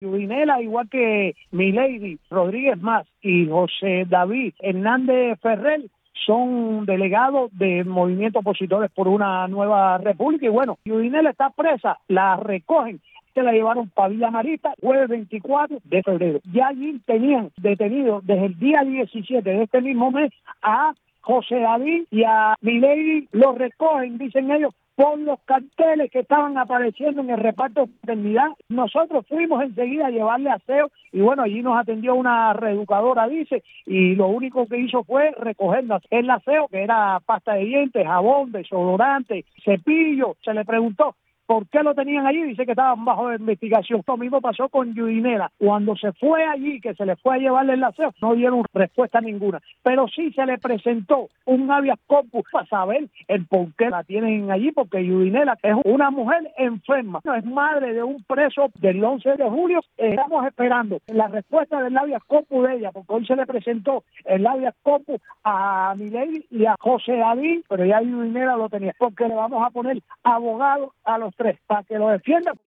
Yudinela, igual que Milady Rodríguez Más y José David Hernández Ferrer, son delegados del movimiento Opositores por una Nueva República. Y bueno, Yudinela está presa, la recogen, se la llevaron para Villa Marita, jueves 24 de febrero. Ya allí tenían detenidos desde el día 17 de este mismo mes a José David y a Milady. Los recogen, dicen ellos, por los carteles que estaban apareciendo en el reparto de paternidad. Nosotros fuimos enseguida a llevarle aseo y bueno, allí nos atendió una reeducadora, dice, y lo único que hizo fue recoger el aseo, que era pasta de dientes, jabón, desodorante, cepillo. Se le preguntó ¿por qué lo tenían allí? Dice que estaban bajo investigación. Lo mismo pasó con Yudinela. Cuando se fue allí, que se le fue a llevarle el aseo, no dieron respuesta ninguna. Pero sí se le presentó un habeas corpus para saber el por qué la tienen allí, porque Yudinela es una mujer enferma. Es madre de un preso del 11 de julio. Estamos esperando la respuesta del habeas corpus de ella, porque hoy se le presentó el habeas corpus a Milady y a José David, pero ya Yudinela lo tenía, porque le vamos a poner abogado a los tres para que lo defiendan.